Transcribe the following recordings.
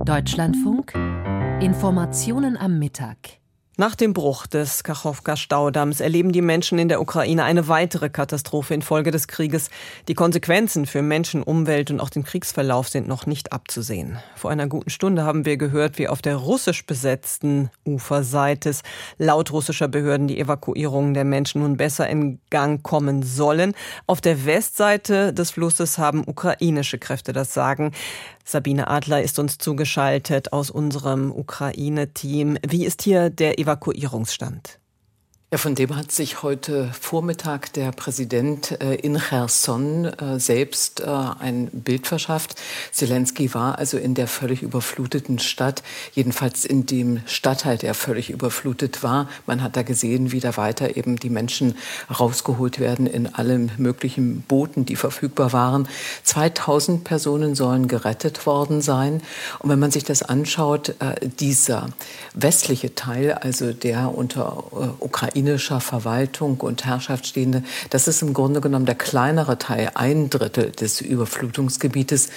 Deutschlandfunk. Informationen am Mittag. Nach dem Bruch des Kachowka-Staudamms erleben die Menschen in der Ukraine eine weitere Katastrophe infolge des Krieges. Die Konsequenzen für Menschen, Umwelt und auch den Kriegsverlauf sind noch nicht abzusehen. Vor einer guten Stunde haben wir gehört, wie auf der russisch besetzten Uferseite laut russischer Behörden die Evakuierungen der Menschen nun besser in Gang kommen sollen. Auf der Westseite des Flusses haben ukrainische Kräfte das Sagen. Sabine Adler ist uns zugeschaltet aus unserem Ukraine-Team. Wie ist hier der Evakuierungsstand? Ja, von dem hat sich heute Vormittag der Präsident in Cherson selbst ein Bild verschafft. Zelensky war also in der völlig überfluteten Stadt, jedenfalls in dem Stadtteil, der völlig überflutet war. Man hat da gesehen, wie da weiter eben die Menschen rausgeholt werden in allen möglichen Booten, die verfügbar waren. 2000 Personen sollen gerettet worden sein. Und wenn man sich das anschaut, dieser westliche Teil, also der unter ukrainischer Verwaltung und Herrschaft stehende, das ist im Grunde genommen der kleinere Teil, 1/3 des Überflutungsgebietes.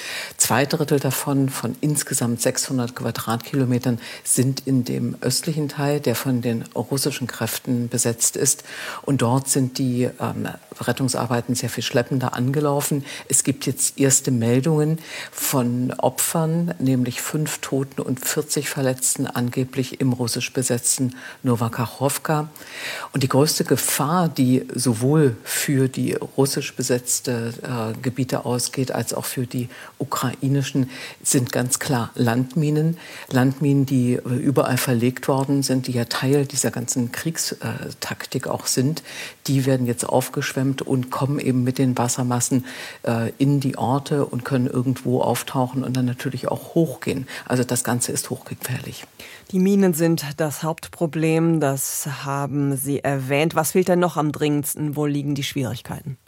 2/3 davon, von insgesamt 600 Quadratkilometern, sind in dem östlichen Teil, der von den russischen Kräften besetzt ist. Und dort sind die Rettungsarbeiten sehr viel schleppender angelaufen. Es gibt jetzt erste Meldungen von Opfern, nämlich 5 Toten und 40 Verletzten, angeblich im russisch besetzten Nowakachowka. Und die größte Gefahr, die sowohl für die russisch besetzte Gebiete ausgeht, als auch für die ukrainischen, sind ganz klar Landminen. Landminen, die überall verlegt worden sind, die ja Teil dieser ganzen Kriegstaktik auch sind, die werden jetzt aufgeschwemmt und kommen eben mit den Wassermassen in die Orte und können irgendwo auftauchen und dann natürlich auch hochgehen. Also das Ganze ist hochgefährlich. Die Minen sind das Hauptproblem, das haben Sie erwähnt. Was fehlt denn noch am dringendsten? Wo liegen die Schwierigkeiten?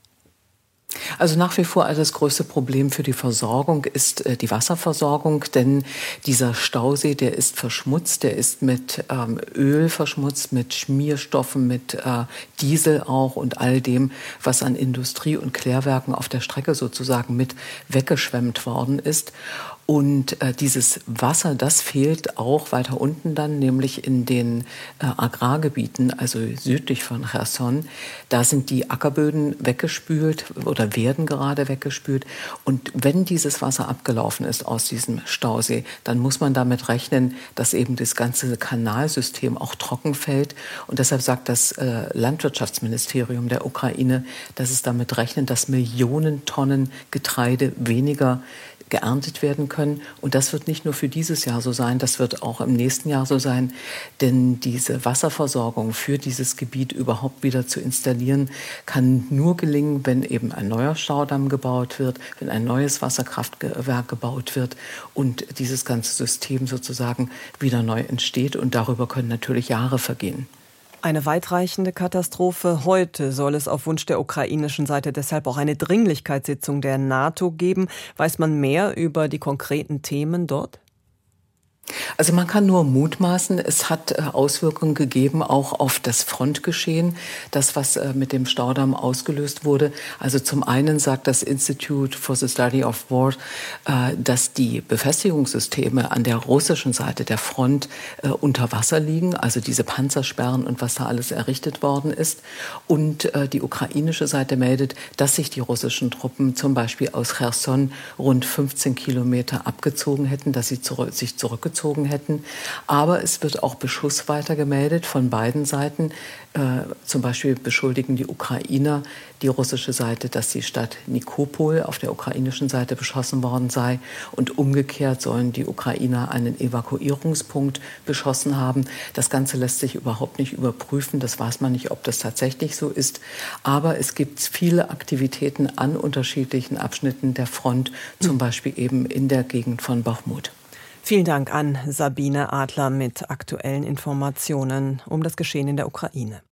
Also nach wie vor das größte Problem für die Versorgung ist die Wasserversorgung, denn dieser Stausee, der ist verschmutzt, der ist mit Öl verschmutzt, mit Schmierstoffen, mit Diesel auch und all dem, was an Industrie und Klärwerken auf der Strecke sozusagen mit weggeschwemmt worden ist. Und dieses Wasser, das fehlt auch weiter unten dann, nämlich in den Agrargebieten, also südlich von Cherson. Da sind die Ackerböden weggespült oder werden gerade weggespült. Und wenn dieses Wasser abgelaufen ist aus diesem Stausee, dann muss man damit rechnen, dass eben das ganze Kanalsystem auch trocken fällt. Und deshalb sagt das Landwirtschaftsministerium der Ukraine, dass es damit rechnet, dass Millionen Tonnen Getreide weniger geerntet werden können. Und das wird nicht nur für dieses Jahr so sein, das wird auch im nächsten Jahr so sein. Denn diese Wasserversorgung für dieses Gebiet überhaupt wieder zu installieren, kann nur gelingen, wenn eben ein neuer Staudamm gebaut wird, wenn ein neues Wasserkraftwerk gebaut wird und dieses ganze System sozusagen wieder neu entsteht. Und darüber können natürlich Jahre vergehen. Eine weitreichende Katastrophe. Heute soll es auf Wunsch der ukrainischen Seite deshalb auch eine Dringlichkeitssitzung der NATO geben. Weiß man mehr über die konkreten Themen dort? Also man kann nur mutmaßen, es hat Auswirkungen gegeben auch auf das Frontgeschehen, das, was mit dem Staudamm ausgelöst wurde. Also zum einen sagt das Institute for the Study of War, dass die Befestigungssysteme an der russischen Seite der Front unter Wasser liegen, also diese Panzersperren und was da alles errichtet worden ist. Und die ukrainische Seite meldet, dass sich die russischen Truppen zum Beispiel aus Cherson rund 15 Kilometer abgezogen hätten, dass sie sich zurückgezogen hätten. Aber es wird auch Beschuss weiter gemeldet von beiden Seiten. Zum Beispiel beschuldigen die Ukrainer die russische Seite, dass die Stadt Nikopol auf der ukrainischen Seite beschossen worden sei. Und umgekehrt sollen die Ukrainer einen Evakuierungspunkt beschossen haben. Das Ganze lässt sich überhaupt nicht überprüfen. Das weiß man nicht, ob das tatsächlich so ist. Aber es gibt viele Aktivitäten an unterschiedlichen Abschnitten der Front, zum Beispiel eben in der Gegend von Bachmut. Vielen Dank an Sabine Adler mit aktuellen Informationen um das Geschehen in der Ukraine.